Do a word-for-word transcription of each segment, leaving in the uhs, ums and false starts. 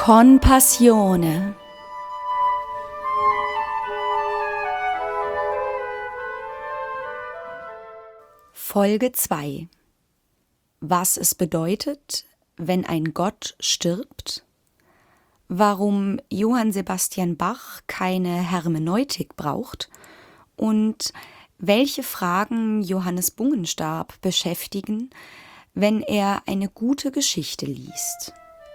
Con Passione. Folge zwei. Was es bedeutet, wenn ein Gott stirbt, warum Johann Sebastian Bach keine Hermeneutik braucht und welche Fragen Johannes Bungenstab beschäftigen, wenn er eine gute Geschichte liest.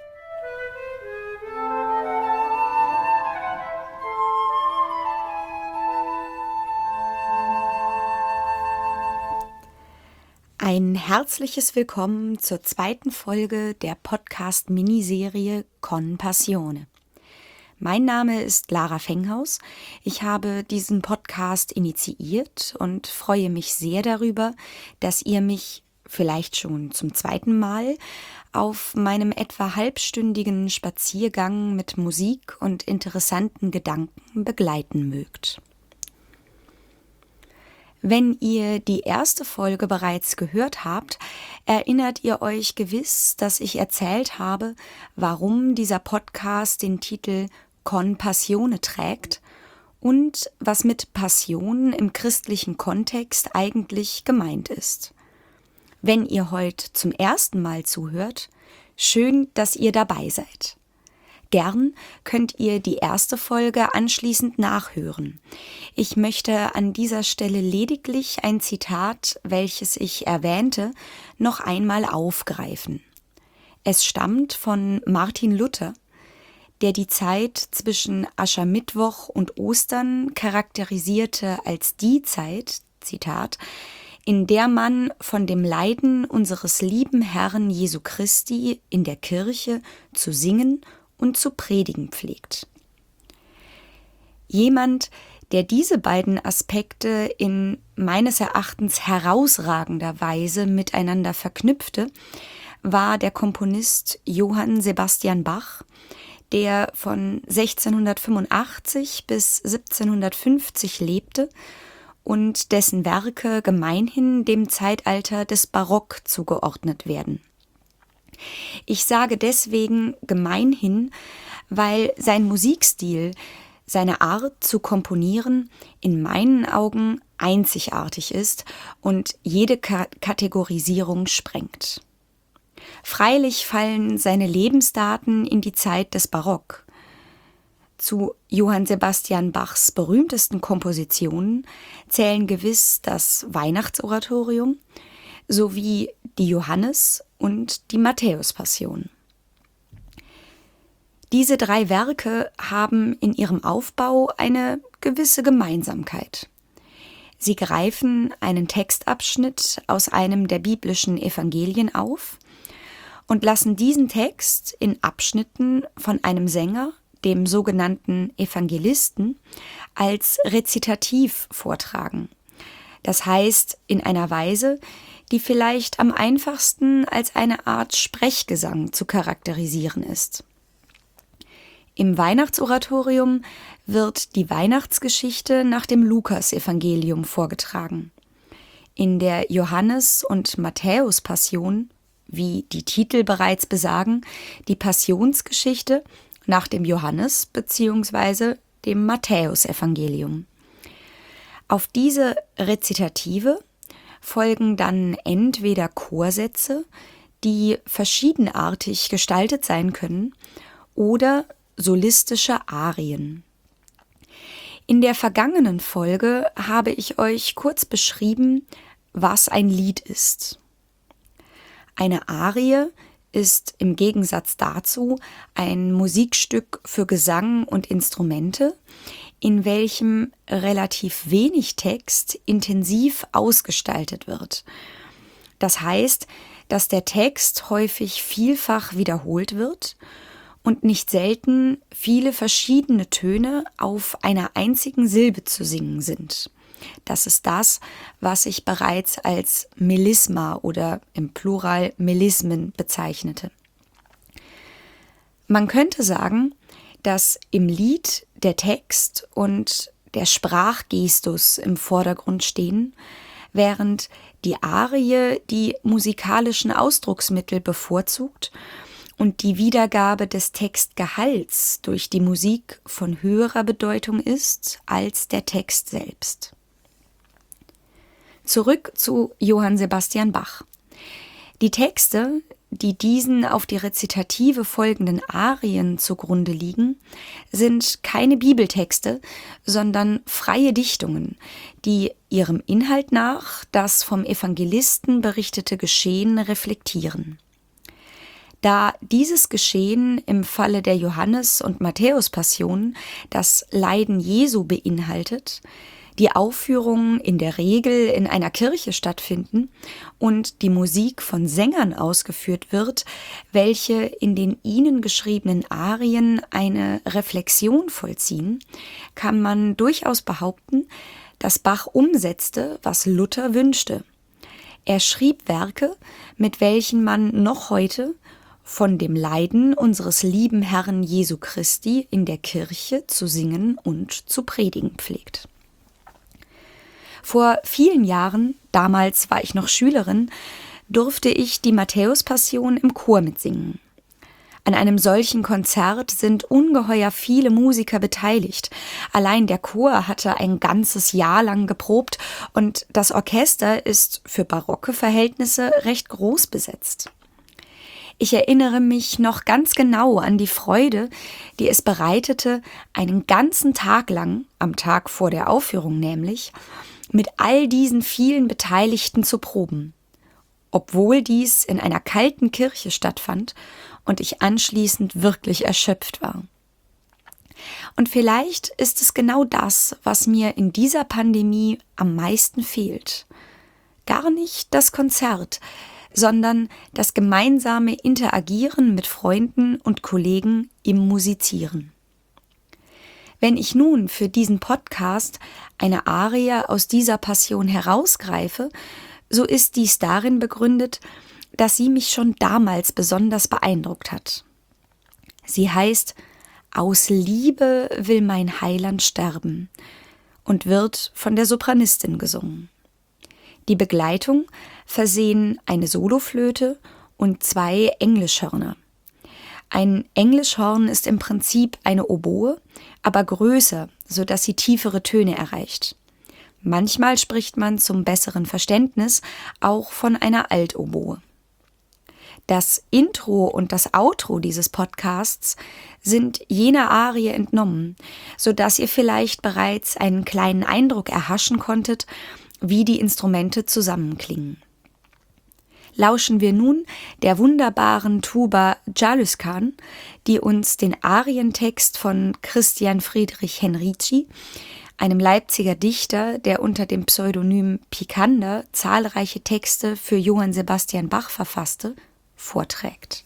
Ein herzliches Willkommen zur zweiten Folge der Podcast-Miniserie Con Passione. Mein Name ist Lara Fenghaus. Ich habe diesen Podcast initiiert und freue mich sehr darüber, dass ihr mich vielleicht schon zum zweiten Mal auf meinem etwa halbstündigen Spaziergang mit Musik und interessanten Gedanken begleiten mögt. Wenn ihr die erste Folge bereits gehört habt, erinnert ihr euch gewiss, dass ich erzählt habe, warum dieser Podcast den Titel Con Passione trägt und was mit Passion im christlichen Kontext eigentlich gemeint ist. Wenn ihr heute zum ersten Mal zuhört, schön, dass ihr dabei seid. Gern könnt ihr die erste Folge anschließend nachhören. Ich möchte an dieser Stelle lediglich ein Zitat, welches ich erwähnte, noch einmal aufgreifen. Es stammt von Martin Luther, der die Zeit zwischen Aschermittwoch und Ostern charakterisierte als die Zeit, Zitat, in der man von dem Leiden unseres lieben Herrn Jesu Christi in der Kirche zu singen und zu predigen pflegt. Jemand, der diese beiden Aspekte in meines Erachtens herausragender Weise miteinander verknüpfte, war der Komponist Johann Sebastian Bach, der von sechzehnhundertfünfundachtzig bis siebzehnhundertfünfzig lebte und dessen Werke gemeinhin dem Zeitalter des Barock zugeordnet werden. Ich sage deswegen gemeinhin, weil sein Musikstil, seine Art zu komponieren, in meinen Augen einzigartig ist und jede Ka- Kategorisierung sprengt. Freilich fallen seine Lebensdaten in die Zeit des Barock. Zu Johann Sebastian Bachs berühmtesten Kompositionen zählen gewiss das Weihnachtsoratorium sowie die Johannes- und die Matthäus-Passion. Diese drei Werke haben in ihrem Aufbau eine gewisse Gemeinsamkeit. Sie greifen einen Textabschnitt aus einem der biblischen Evangelien auf und lassen diesen Text in Abschnitten von einem Sänger, dem sogenannten Evangelisten, als Rezitativ vortragen. Das heißt, in einer Weise, die vielleicht am einfachsten als eine Art Sprechgesang zu charakterisieren ist. Im Weihnachtsoratorium wird die Weihnachtsgeschichte nach dem Lukas-Evangelium vorgetragen. In der Johannes- und Matthäus-Passion, wie die Titel bereits besagen, die Passionsgeschichte nach dem Johannes- bzw. dem Matthäus-Evangelium. Auf diese Rezitative folgen dann entweder Chorsätze, die verschiedenartig gestaltet sein können, oder solistische Arien. In der vergangenen Folge habe ich euch kurz beschrieben, was ein Lied ist. Eine Arie ist im Gegensatz dazu ein Musikstück für Gesang und Instrumente, in welchem relativ wenig Text intensiv ausgestaltet wird. Das heißt, dass der Text häufig vielfach wiederholt wird und nicht selten viele verschiedene Töne auf einer einzigen Silbe zu singen sind. Das ist das, was ich bereits als Melisma oder im Plural Melismen bezeichnete. Man könnte sagen, dass im Lied der Text und der Sprachgestus im Vordergrund stehen, während die Arie die musikalischen Ausdrucksmittel bevorzugt und die Wiedergabe des Textgehalts durch die Musik von höherer Bedeutung ist als der Text selbst. Zurück zu Johann Sebastian Bach. Die Texte, die diesen auf die Rezitative folgenden Arien zugrunde liegen, sind keine Bibeltexte, sondern freie Dichtungen, die ihrem Inhalt nach das vom Evangelisten berichtete Geschehen reflektieren. Da dieses Geschehen im Falle der Johannes- und Matthäus-Passion das Leiden Jesu beinhaltet, die Aufführungen in der Regel in einer Kirche stattfinden und die Musik von Sängern ausgeführt wird, welche in den ihnen geschriebenen Arien eine Reflexion vollziehen, kann man durchaus behaupten, dass Bach umsetzte, was Luther wünschte. Er schrieb Werke, mit welchen man noch heute von dem Leiden unseres lieben Herrn Jesu Christi in der Kirche zu singen und zu predigen pflegt. Vor vielen Jahren, damals war ich noch Schülerin, durfte ich die Matthäus-Passion im Chor mitsingen. An einem solchen Konzert sind ungeheuer viele Musiker beteiligt. Allein der Chor hatte ein ganzes Jahr lang geprobt und das Orchester ist für barocke Verhältnisse recht groß besetzt. Ich erinnere mich noch ganz genau an die Freude, die es bereitete, einen ganzen Tag lang, am Tag vor der Aufführung nämlich, mit all diesen vielen Beteiligten zu proben, obwohl dies in einer kalten Kirche stattfand und ich anschließend wirklich erschöpft war. Und vielleicht ist es genau das, was mir in dieser Pandemie am meisten fehlt. Gar nicht das Konzert, sondern das gemeinsame Interagieren mit Freunden und Kollegen im Musizieren. Wenn ich nun für diesen Podcast eine Arie aus dieser Passion herausgreife, so ist dies darin begründet, dass sie mich schon damals besonders beeindruckt hat. Sie heißt »Aus Liebe will mein Heiland sterben« und wird von der Sopranistin gesungen. Die Begleitung versehen eine Soloflöte und zwei Englischhörner. Ein Englischhorn ist im Prinzip eine Oboe, aber größer, sodass sie tiefere Töne erreicht. Manchmal spricht man zum besseren Verständnis auch von einer Altoboe. Das Intro und das Outro dieses Podcasts sind jener Arie entnommen, sodass ihr vielleicht bereits einen kleinen Eindruck erhaschen konntet, wie die Instrumente zusammenklingen. Lauschen wir nun der wunderbaren Tuba Jalyskan, die uns den Arientext von Christian Friedrich Henrici, einem Leipziger Dichter, der unter dem Pseudonym Picander zahlreiche Texte für Johann Sebastian Bach verfasste, vorträgt.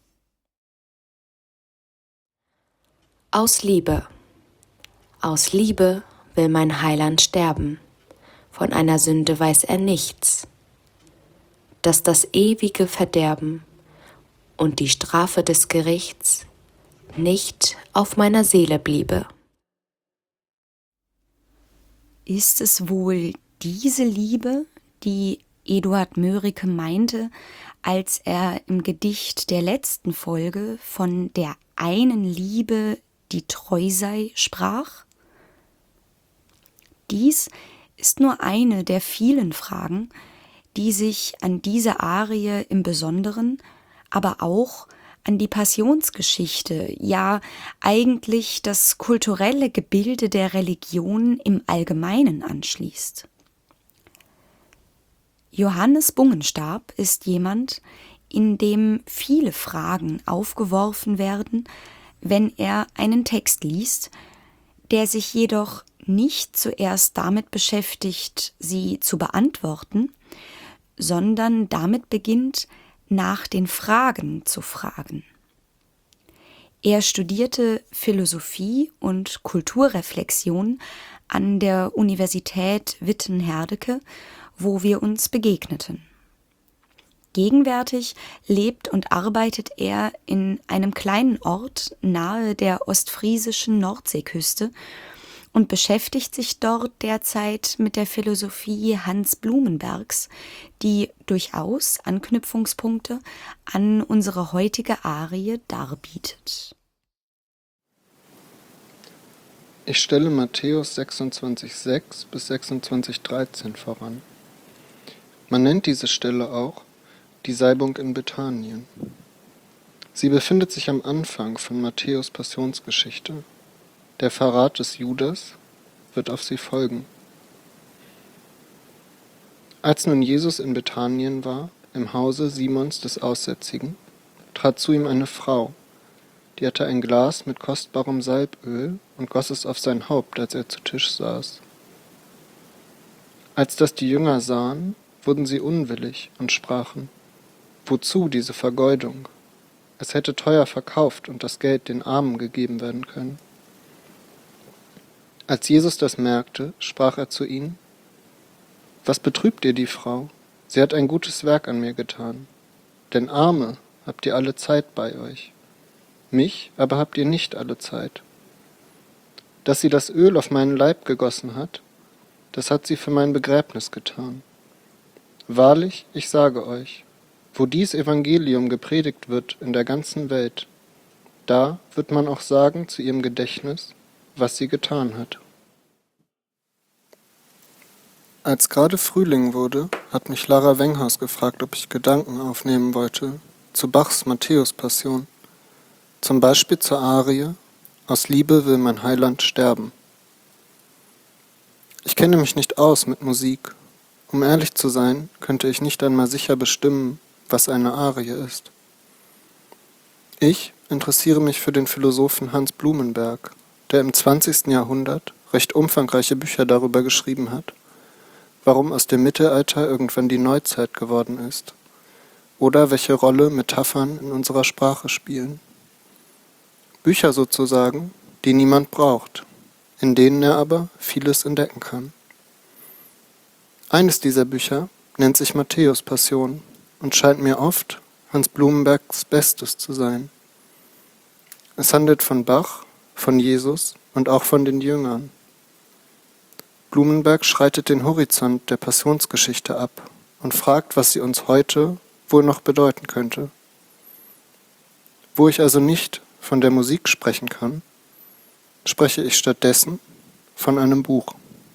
Aus Liebe. Aus Liebe will mein Heiland sterben. Von einer Sünde weiß er nichts, dass das ewige Verderben und die Strafe des Gerichts nicht auf meiner Seele bliebe. Ist es wohl diese Liebe, die Eduard Mörike meinte, als er im Gedicht der letzten Folge von der einen Liebe, die treu sei, sprach? Dies ist nur eine der vielen Fragen, die sich an diese Arie im Besonderen, aber auch an die Passionsgeschichte, ja eigentlich das kulturelle Gebilde der Religion im Allgemeinen anschließt. Johannes Bungenstab ist jemand, in dem viele Fragen aufgeworfen werden, wenn er einen Text liest, der sich jedoch nicht zuerst damit beschäftigt, sie zu beantworten, sondern damit beginnt, nach den Fragen zu fragen. Er studierte Philosophie und Kulturreflexion an der Universität Witten-Herdecke, wo wir uns begegneten. Gegenwärtig lebt und arbeitet er in einem kleinen Ort nahe der ostfriesischen Nordseeküste und beschäftigt sich dort derzeit mit der Philosophie Hans Blumenbergs, die durchaus Anknüpfungspunkte an unsere heutige Arie darbietet. Ich stelle Matthäus sechsundzwanzig sechs bis sechsundzwanzig dreizehn voran. Man nennt diese Stelle auch die Salbung in Bethanien. Sie befindet sich am Anfang von Matthäus' Passionsgeschichte. Der Verrat des Judas wird auf sie folgen. Als nun Jesus in Bethanien war, im Hause Simons des Aussätzigen, trat zu ihm eine Frau, die hatte ein Glas mit kostbarem Salböl und goss es auf sein Haupt, als er zu Tisch saß. Als das die Jünger sahen, wurden sie unwillig und sprachen: Wozu diese Vergeudung? Es hätte teuer verkauft und das Geld den Armen gegeben werden können. Als Jesus das merkte, sprach er zu ihnen: Was betrübt ihr die Frau? Sie hat ein gutes Werk an mir getan. Denn Arme habt ihr alle Zeit bei euch. Mich aber habt ihr nicht alle Zeit. Dass sie das Öl auf meinen Leib gegossen hat, das hat sie für mein Begräbnis getan. Wahrlich, ich sage euch, wo dies Evangelium gepredigt wird in der ganzen Welt, da wird man auch sagen zu ihrem Gedächtnis, was sie getan hat. Als gerade Frühling wurde, hat mich Lara Wenghaus gefragt, ob ich Gedanken aufnehmen wollte zu Bachs Matthäus-Passion. Zum Beispiel zur Arie »Aus Liebe will mein Heiland sterben«. Ich kenne mich nicht aus mit Musik. Um ehrlich zu sein, könnte ich nicht einmal sicher bestimmen, was eine Arie ist. Ich interessiere mich für den Philosophen Hans Blumenberg, der im zwanzigsten Jahrhundert recht umfangreiche Bücher darüber geschrieben hat, warum aus dem Mittelalter irgendwann die Neuzeit geworden ist oder welche Rolle Metaphern in unserer Sprache spielen. Bücher sozusagen, die niemand braucht, in denen er aber vieles entdecken kann. Eines dieser Bücher nennt sich Matthäus Passion und scheint mir oft Hans Blumenbergs Bestes zu sein. Es handelt von Bach, von Jesus und auch von den Jüngern. Blumenberg schreitet den Horizont der Passionsgeschichte ab und fragt, was sie uns heute wohl noch bedeuten könnte. Wo ich also nicht von der Musik sprechen kann, spreche ich stattdessen von einem Buch.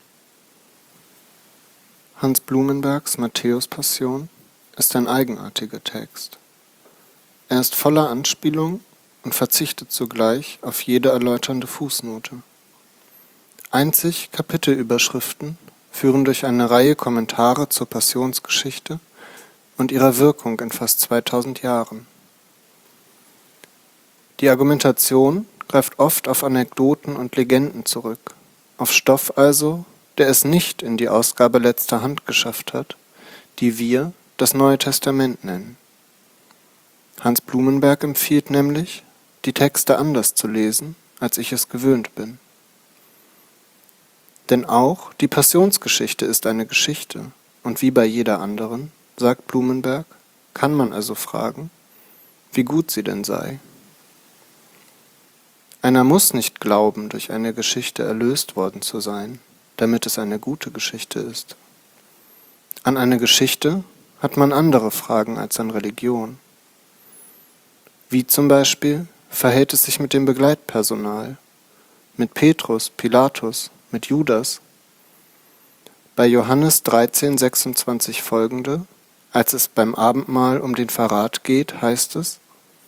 Hans Blumenbergs Matthäus-Passion ist ein eigenartiger Text. Er ist voller Anspielung und verzichtet zugleich auf jede erläuternde Fußnote. Einzig Kapitelüberschriften führen durch eine Reihe Kommentare zur Passionsgeschichte und ihrer Wirkung in fast zweitausend Jahren. Die Argumentation greift oft auf Anekdoten und Legenden zurück, auf Stoff also, der es nicht in die Ausgabe letzter Hand geschafft hat, die wir das Neue Testament nennen. Hans Blumenberg empfiehlt nämlich, die Texte anders zu lesen, als ich es gewöhnt bin. Denn auch die Passionsgeschichte ist eine Geschichte, und wie bei jeder anderen, sagt Blumenberg, kann man also fragen, wie gut sie denn sei. Einer muss nicht glauben, durch eine Geschichte erlöst worden zu sein, damit es eine gute Geschichte ist. An eine Geschichte hat man andere Fragen als an Religion. Wie zum Beispiel verhält es sich mit dem Begleitpersonal, mit Petrus, Pilatus, mit Judas? Bei Johannes dreizehn sechsundzwanzig folgende, als es beim Abendmahl um den Verrat geht, heißt es: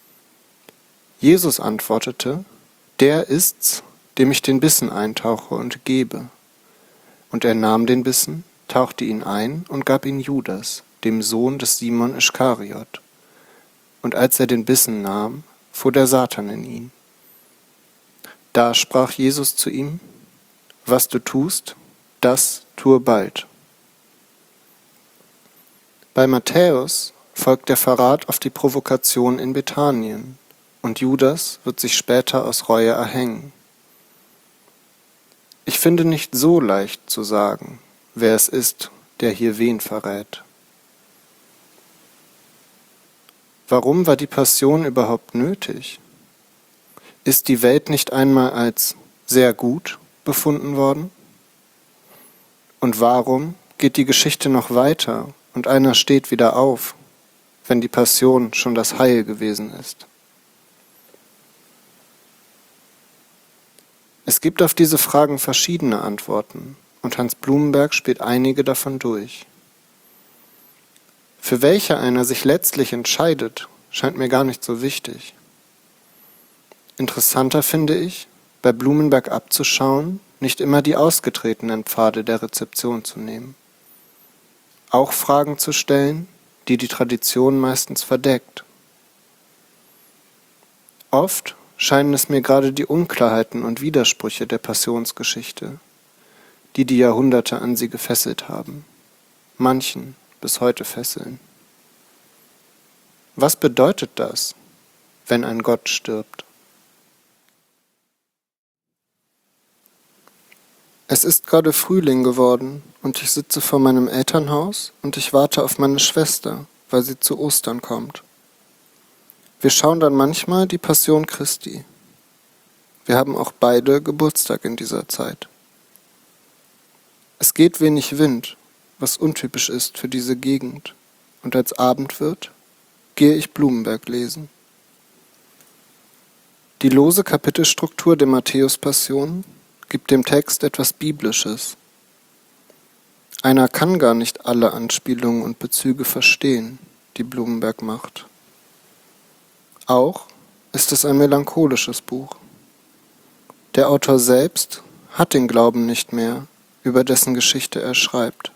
Jesus antwortete: Der ist's, dem ich den Bissen eintauche und gebe. Und er nahm den Bissen, tauchte ihn ein und gab ihn Judas, dem Sohn des Simon Ischkariot. Und als er den Bissen nahm, fuhr der Satan in ihn. Da sprach Jesus zu ihm: Was du tust, das tue bald. Bei Matthäus folgt der Verrat auf die Provokation in Bethanien, und Judas wird sich später aus Reue erhängen. Ich finde nicht so leicht zu sagen, wer es ist, der hier wen verrät. Warum war die Passion überhaupt nötig? Ist die Welt nicht einmal als sehr gut befunden worden? Und warum geht die Geschichte noch weiter und einer steht wieder auf, wenn die Passion schon das Heil gewesen ist? Es gibt auf diese Fragen verschiedene Antworten und Hans Blumenberg spielt einige davon durch. Für welche einer sich letztlich entscheidet, scheint mir gar nicht so wichtig. Interessanter finde ich, bei Blumenberg abzuschauen, nicht immer die ausgetretenen Pfade der Rezeption zu nehmen. Auch Fragen zu stellen, die die Tradition meistens verdeckt. Oft scheinen es mir gerade die Unklarheiten und Widersprüche der Passionsgeschichte, die die Jahrhunderte an sie gefesselt haben, manchen bis heute fesseln. Was bedeutet das, wenn ein Gott stirbt? Es ist gerade Frühling geworden und ich sitze vor meinem Elternhaus und ich warte auf meine Schwester, weil sie zu Ostern kommt. Wir schauen dann manchmal die Passion Christi. Wir haben auch beide Geburtstag in dieser Zeit. Es geht wenig Wind, was untypisch ist für diese Gegend, und als Abend wird, gehe ich Blumenberg lesen. Die lose Kapitelstruktur der Matthäus-Passion gibt dem Text etwas Biblisches. Einer kann gar nicht alle Anspielungen und Bezüge verstehen, die Blumenberg macht. Auch ist es ein melancholisches Buch. Der Autor selbst hat den Glauben nicht mehr, über dessen Geschichte er schreibt.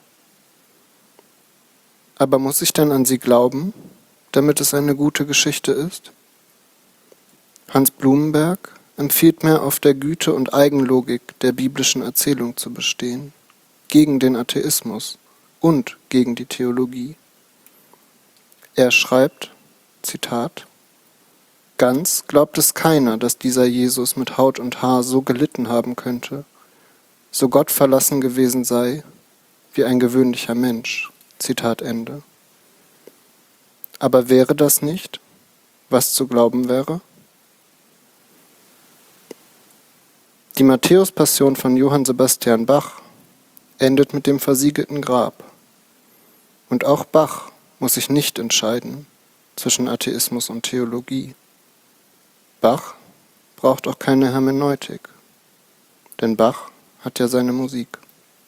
Aber muss ich denn an sie glauben, damit es eine gute Geschichte ist? Hans Blumenberg empfiehlt mir, auf der Güte und Eigenlogik der biblischen Erzählung zu bestehen, gegen den Atheismus und gegen die Theologie. Er schreibt, Zitat, Ganz glaubt es keiner, dass dieser Jesus mit Haut und Haar so gelitten haben könnte, so gottverlassen gewesen sei, wie ein gewöhnlicher Mensch. Zitat Ende. Aber wäre das nicht, was zu glauben wäre? Die Matthäus-Passion von Johann Sebastian Bach endet mit dem versiegelten Grab. Und auch Bach muss sich nicht entscheiden zwischen Atheismus und Theologie. Bach braucht auch keine Hermeneutik, denn Bach hat ja seine Musik.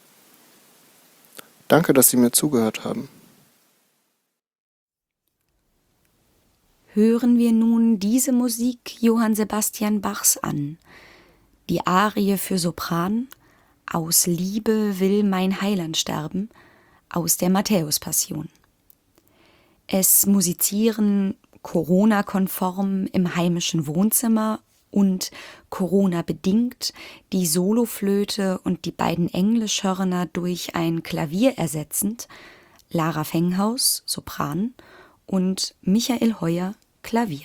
Danke, dass Sie mir zugehört haben. Hören wir nun diese Musik Johann Sebastian Bachs an, die Arie für Sopran, Aus Liebe will mein Heiland sterben, aus der Matthäus-Passion. Es musizieren Corona-konform im heimischen Wohnzimmer und Corona-bedingt die Soloflöte und die beiden Englischhörner durch ein Klavier ersetzend Lara Fenghaus, Sopran, und Michael Heuer, Klavier.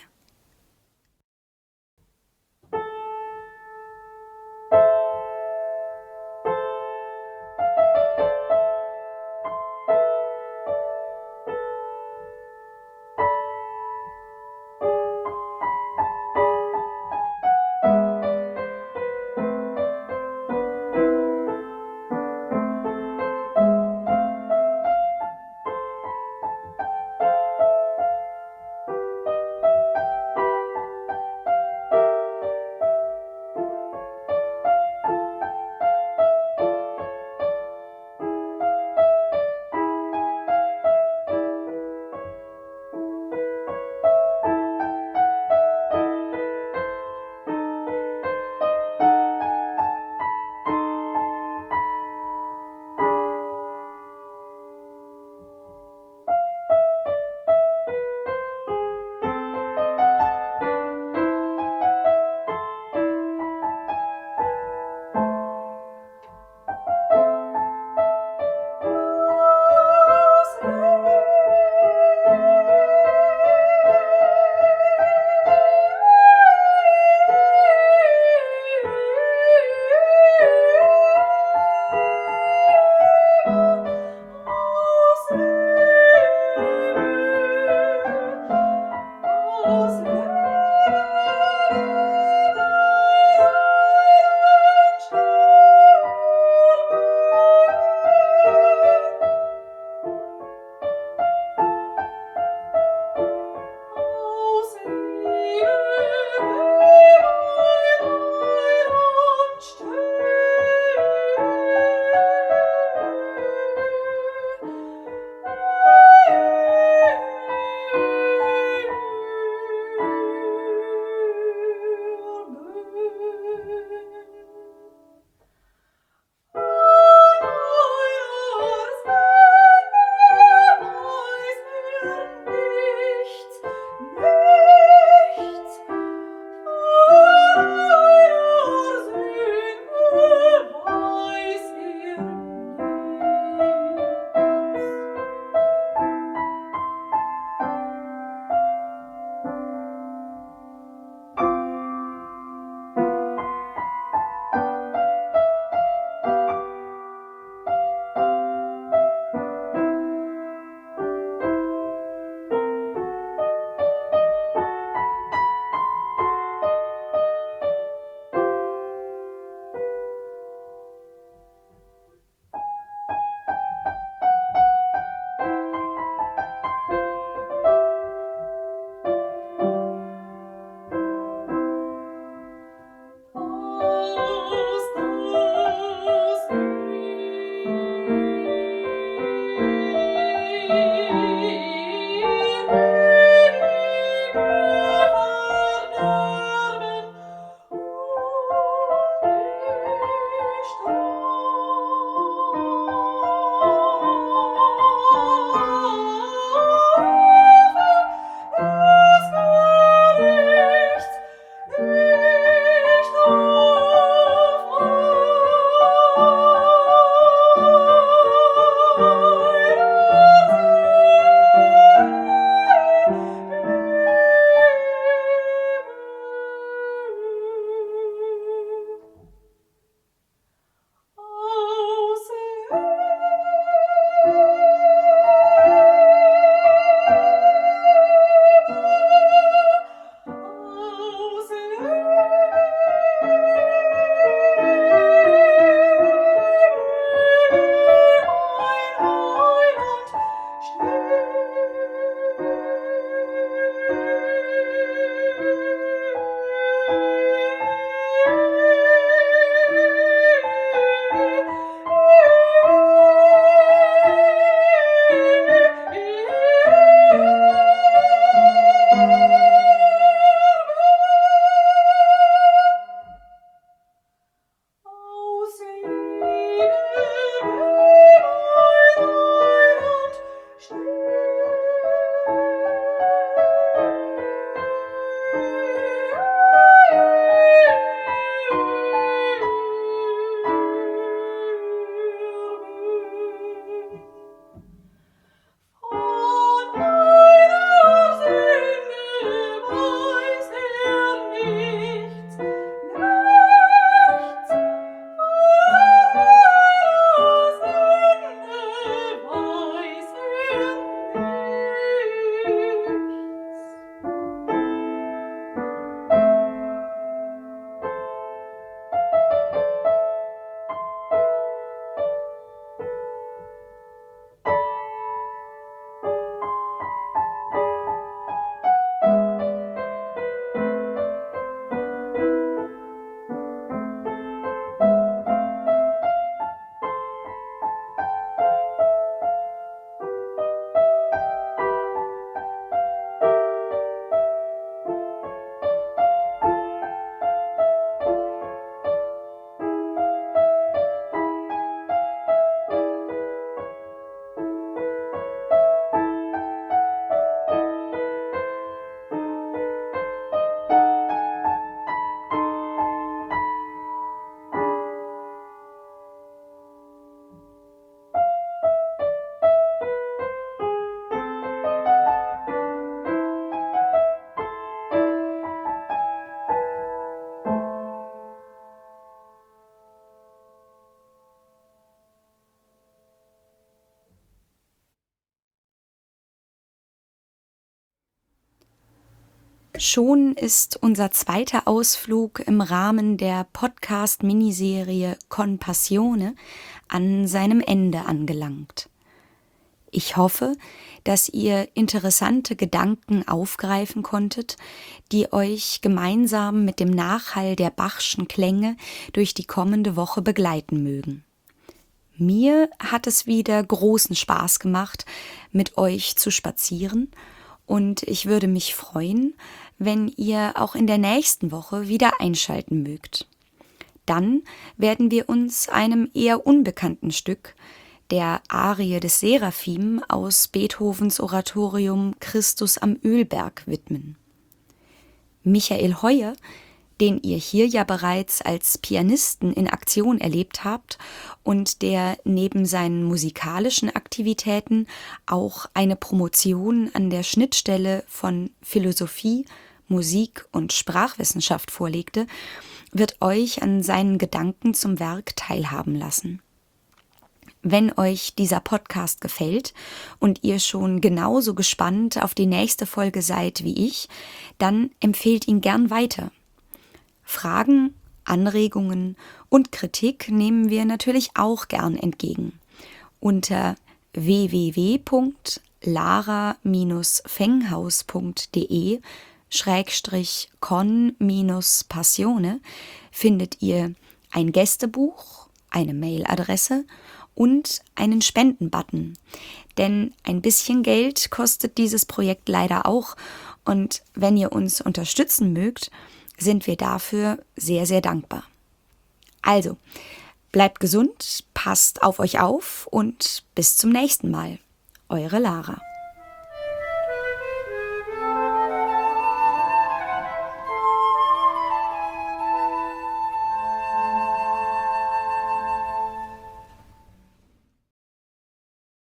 Schon ist unser zweiter Ausflug im Rahmen der Podcast-Miniserie Con Passione an seinem Ende angelangt. Ich hoffe, dass ihr interessante Gedanken aufgreifen konntet, die euch gemeinsam mit dem Nachhall der Bachschen Klänge durch die kommende Woche begleiten mögen. Mir hat es wieder großen Spaß gemacht, mit euch zu spazieren, und ich würde mich freuen, wenn ihr auch in der nächsten Woche wieder einschalten mögt. Dann werden wir uns einem eher unbekannten Stück, der Arie des Seraphim aus Beethovens Oratorium Christus am Ölberg, widmen. Michael Heuer, den ihr hier ja bereits als Pianisten in Aktion erlebt habt und der neben seinen musikalischen Aktivitäten auch eine Promotion an der Schnittstelle von Philosophie, Musik und Sprachwissenschaft vorlegte, wird euch an seinen Gedanken zum Werk teilhaben lassen. Wenn euch dieser Podcast gefällt und ihr schon genauso gespannt auf die nächste Folge seid wie ich, dann empfehlt ihn gern weiter. Fragen, Anregungen und Kritik nehmen wir natürlich auch gern entgegen. Unter w w w punkt lara Bindestrich fenghaus punkt de Schrägstrich con Bindestrich Passione findet ihr ein Gästebuch, eine Mailadresse und einen Spendenbutton. Denn ein bisschen Geld kostet dieses Projekt leider auch, und wenn ihr uns unterstützen mögt, sind wir dafür sehr, sehr dankbar. Also, bleibt gesund, passt auf euch auf und bis zum nächsten Mal. Eure Lara.